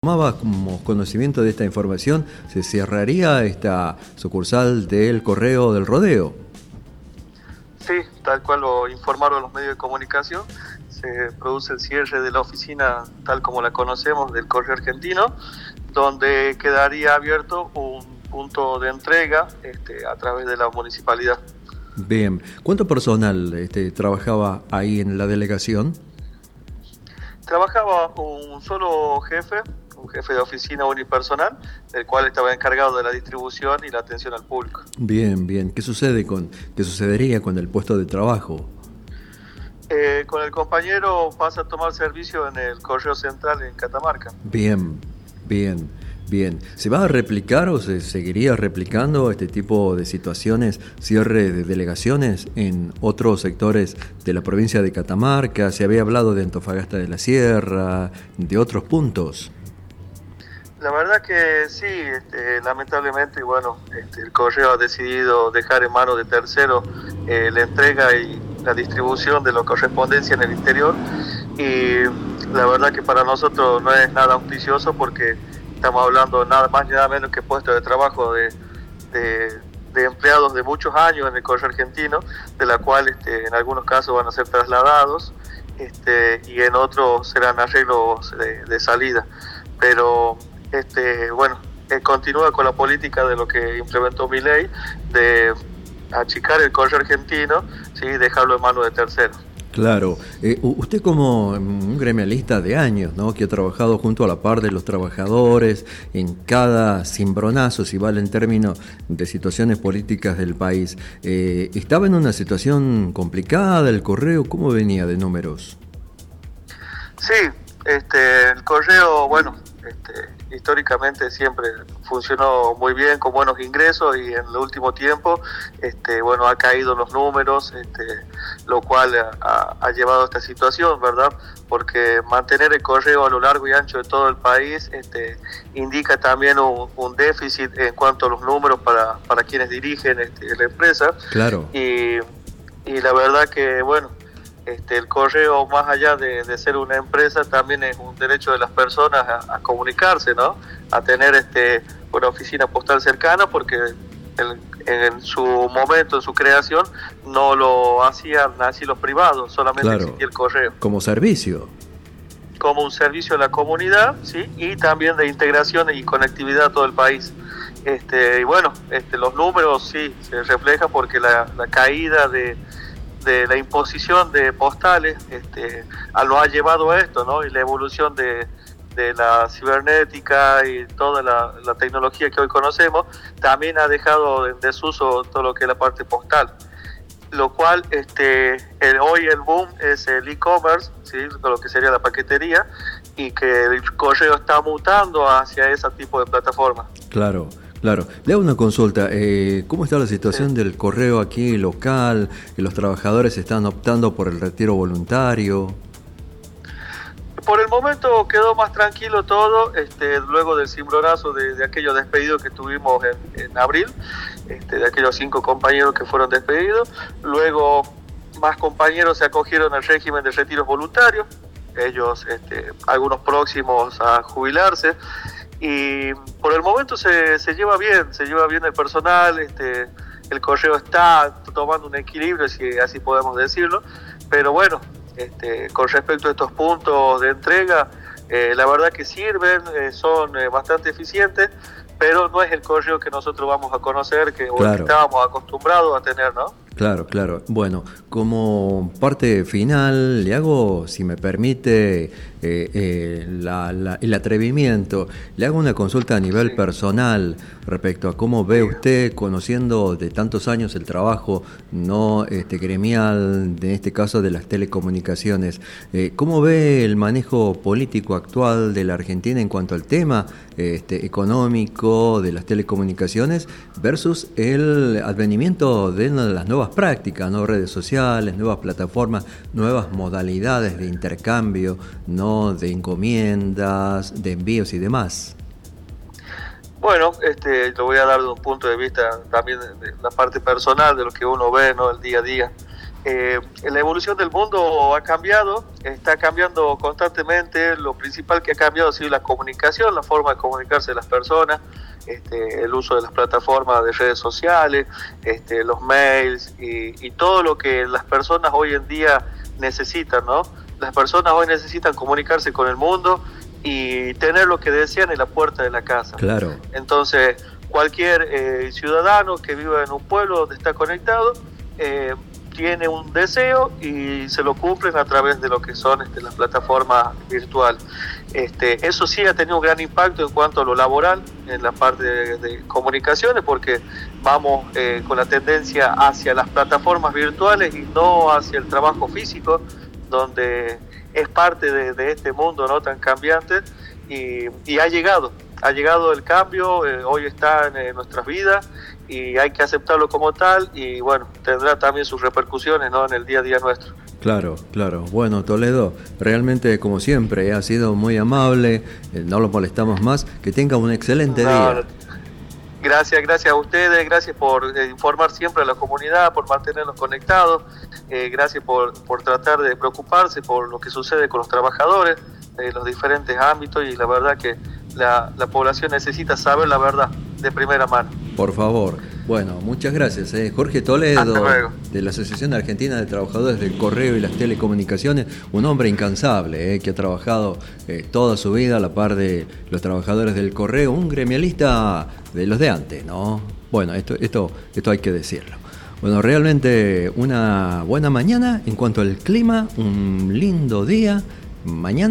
Tomaba como conocimiento de esta información, se cerraría esta sucursal del Correo del Rodeo. Sí, tal cual lo informaron los medios de comunicación, se produce el cierre de la oficina tal como la conocemos del Correo Argentino, donde quedaría abierto un punto de entrega a través de la municipalidad. Bien, ¿cuánto personal trabajaba ahí en la delegación? Trabajaba un solo jefe, un jefe de oficina unipersonal, el cual estaba encargado de la distribución y la atención al público. Bien, bien. ¿Qué sucedería con el puesto de trabajo? Con el compañero pasa a tomar servicio en el Correo Central en Catamarca. Bien, bien, bien. ¿Se va a replicar o se seguiría replicando este tipo de situaciones, cierre de delegaciones en otros sectores de la provincia de Catamarca? Se había hablado de Antofagasta de la Sierra, de otros puntos. La verdad que sí, lamentablemente, el correo ha decidido dejar en manos de terceros la entrega y la distribución de la correspondencia en el interior, y la verdad que para nosotros no es nada auspicioso porque estamos hablando nada más ni nada menos que puestos de trabajo de empleados de muchos años en el Correo Argentino, de la cual en algunos casos van a ser trasladados y en otros serán arreglos de salida. Pero continúa con la política de lo que implementó Milei, de achicar el Correo Argentino, ¿sí? Dejarlo en manos de terceros. Claro, usted como un gremialista de años, ¿no?, que ha trabajado junto a la par de los trabajadores en cada cimbronazo, si vale en términos de situaciones políticas del país, ¿estaba en una situación complicada el Correo? ¿Cómo venía de números? Sí, el Correo, históricamente siempre funcionó muy bien, con buenos ingresos, y en el último tiempo ha caído los números, lo cual ha llevado a esta situación, ¿verdad? Porque mantener el correo a lo largo y ancho de todo el país indica también un déficit en cuanto a los números para quienes dirigen la empresa. Claro. Y la verdad que, el correo, más allá de ser una empresa, también es un derecho de las personas a comunicarse, ¿no? A tener una oficina postal cercana, porque en su momento, en su creación, no lo hacían así los privados, solamente Claro, existía el correo. como servicio. Como un servicio a la comunidad, ¿sí? Y también de integración y conectividad a todo el país. Los números sí se reflejan porque la caída de la imposición de postales lo ha llevado a esto, ¿no? Y la evolución de la cibernética y toda la tecnología que hoy conocemos también ha dejado en desuso todo lo que es la parte postal, lo cual hoy el boom es el e-commerce, ¿sí? Lo que sería la paquetería, y que el correo está mutando hacia ese tipo de plataformas. Claro. Claro, le hago una consulta. ¿Cómo está la situación del correo aquí local? ¿Los trabajadores están optando por el retiro voluntario? Por el momento quedó más tranquilo todo, luego del cimbronazo de aquellos despedidos que tuvimos en abril, de aquellos 5 compañeros que fueron despedidos. Luego más compañeros se acogieron al régimen de retiros voluntarios, ellos algunos próximos a jubilarse. Y por el momento se lleva bien el personal, el correo está tomando un equilibrio, si así podemos decirlo, pero con respecto a estos puntos de entrega, la verdad que sirven, son bastante eficientes, pero no es el correo que nosotros vamos a conocer, que estábamos acostumbrados a tener, ¿no? Claro, claro. Bueno, como parte final, le hago, si me permite, el atrevimiento, le hago una consulta a nivel personal respecto a cómo ve usted, conociendo de tantos años el trabajo no gremial, en este caso de las telecomunicaciones, cómo ve el manejo político actual de la Argentina en cuanto al tema económico de las telecomunicaciones versus el advenimiento de las nuevas prácticas, ¿no? Redes sociales, nuevas plataformas, nuevas modalidades de intercambio, ¿no? De encomiendas, de envíos y demás. Bueno, lo voy a dar de un punto de vista también de la parte personal, de lo que uno ve, ¿no? El día a día. La evolución del mundo ha cambiado, está cambiando constantemente. Lo principal que ha cambiado ha sido la comunicación, la forma de comunicarse de las personas, el uso de las plataformas de redes sociales, los mails y todo lo que las personas hoy en día necesitan, ¿no? Las personas hoy necesitan comunicarse con el mundo y tener lo que desean en la puerta de la casa. Claro. Entonces, cualquier ciudadano que viva en un pueblo donde está conectado, tiene un deseo y se lo cumplen a través de lo que son las plataformas virtuales. Eso sí ha tenido un gran impacto en cuanto a lo laboral, en la parte de comunicaciones, porque vamos con la tendencia hacia las plataformas virtuales y no hacia el trabajo físico, donde es parte de este mundo no tan cambiante, y ha llegado el cambio, hoy está en nuestras vidas y hay que aceptarlo como tal, y bueno, tendrá también sus repercusiones, ¿no?, en el día a día nuestro. Claro, claro. Bueno, Toledo, realmente como siempre ha sido muy amable, no lo molestamos más, que tenga un excelente día. Gracias a ustedes, gracias por informar siempre a la comunidad, por mantenernos conectados, gracias por tratar de preocuparse por lo que sucede con los trabajadores de los diferentes ámbitos, y la verdad que la población necesita saber la verdad de primera mano. Por favor. Bueno, muchas gracias. Jorge Toledo, de la Asociación Argentina de Trabajadores del Correo y las Telecomunicaciones, un hombre incansable, que ha trabajado toda su vida a la par de los trabajadores del correo, un gremialista de los de antes, ¿no? Bueno, esto hay que decirlo. Bueno, realmente una buena mañana en cuanto al clima, un lindo día. Mañana